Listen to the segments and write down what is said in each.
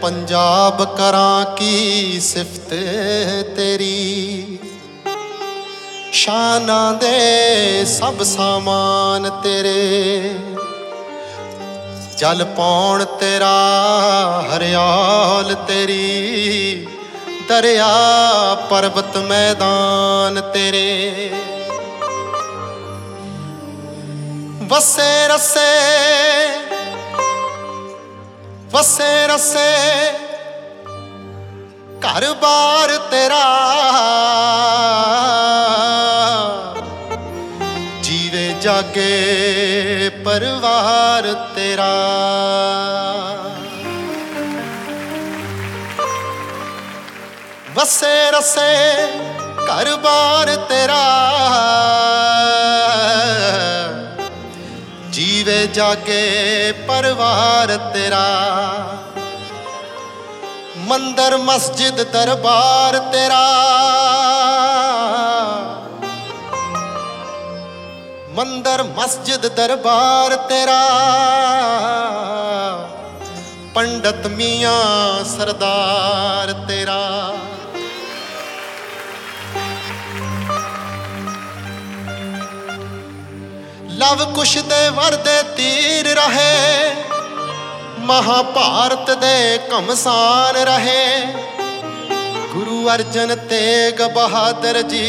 पंजाब करां की सिफत तेरी, शाना दे सब सामान तेरे। जल पौण तेरा हरियाल तेरी, दरिया पर्वत मैदान तेरे। वसे रसे वसे रसे घर बार तेरा, जीवे जागे परिवार तेरा। वसे रसे घर बार तेरा, जीवे जागे परिवार तेरा। मंदिर मस्जिद दरबार तेरा, मंदिर मस्जिद दरबार तेरा। पंडित मियां सरदार तेरा। लव कुश दे वरदे तीर रहे, महाभारत दे घमसान रहे। गुरु अर्जन तेग बहादुर जी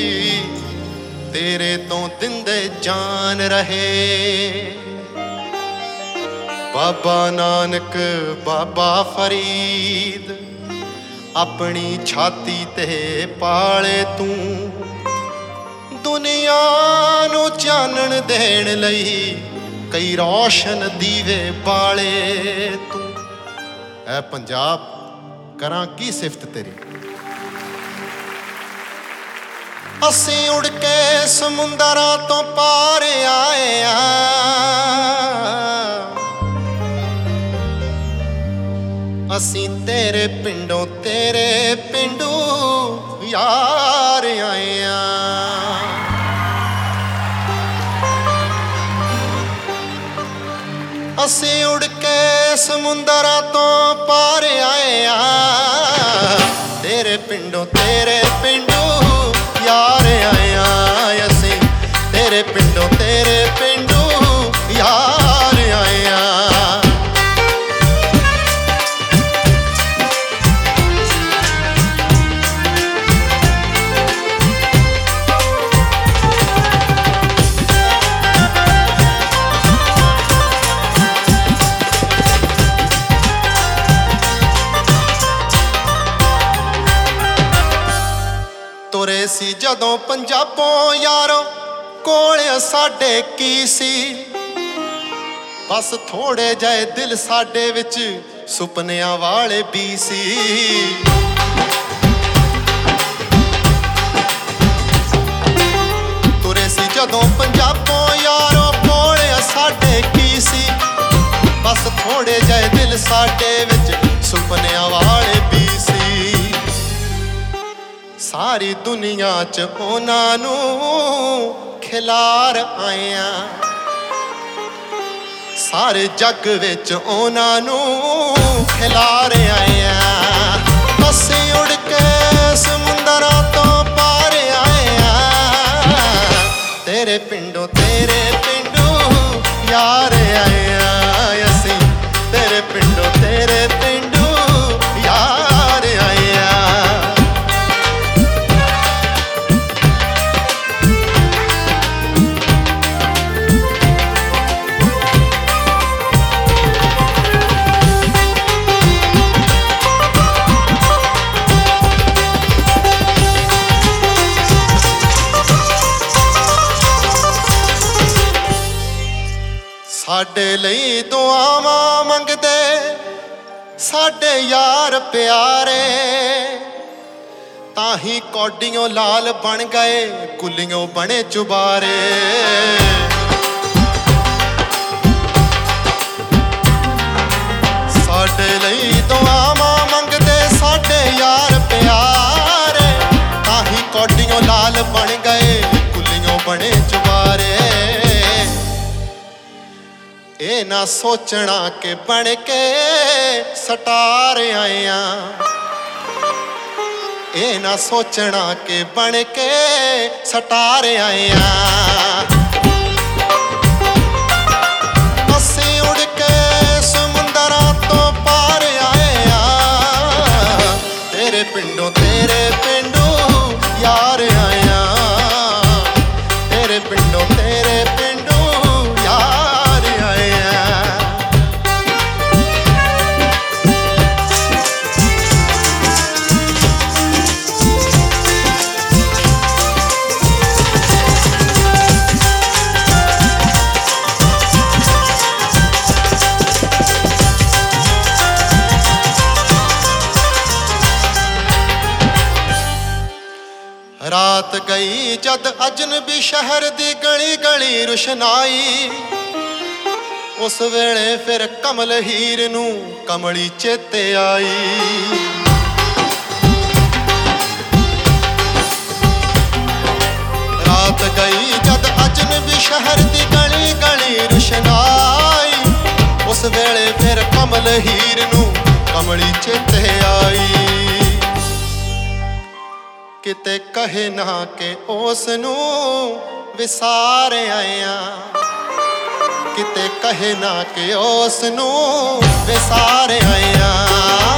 तेरे तो दिंदे जान रहे। बाबा नानक बाबा फरीद अपनी छाती ते पाले तू, दुनिया नू चानण देण लई कई रोशन दीवे बाले तू। ऐ पंजाब करां की सिफत तेरी। असीं उड़ के समुंदरां तो पार आए आ, असीं तेरे पिंडों तेरे पिंडू यार आए आ। असीं उड़ के समुंदरां तो पार आए आ, तेरे पिंडों तेरे पिंडू यार आए आ। असीं तेरे पिंडों तेरे पिंडू यार आए आ। तुरे सी जदों पंजाबों यारो कोल साडे की सी, बस थोड़े जाए दिल साडे विच सुपनियां वाले भी सी। तुरे सी जदों पंजाबों यारो कोल साडे की सी, बस थोड़े जाए दिल साडे विच सुपनियां वाले भी सी। सारी दुनिया च उन्हां नू खिलार आए आ, सारे जग विच उन्हां नू खिलार आए आ। असीं उड़ के समुंदरां तो पार आए आ, तेरे पिंडों तेरे पिंडू यार आए आ। असीं तेरे पिंडों तेरे पिंडू यार आए आ। साडे लई दुआवां मंगदे साडे यार प्यारे, ताही कौडियों लाल बन गए कुलियों बने चुबारे। साडे लई दुआवां मंगदे साडे यार प्यारे, ताही कौडियों लाल बन गए कुलियों बने चुबारे। ना सोचना के बन के सटार आया, ये ना सोचना के बन के सटार आया। असी उड़ के समुंदरा तो पार आया, तेरे पिंडों यार आया, तेरे पिंडों यार आया। रात गई जद अजनबी शहर दी गली गली रुशनाई, उस वेले फिर कमल हीर नू कमली चेते आई। रात गई जद अजनबी शहर दी गली गली रुशनाई, उस वेले फिर कमल हीर नू कमली चेते आई। किते कहे ना के उसनू विसार आया, किते कहे ना के उसनू विसार आया।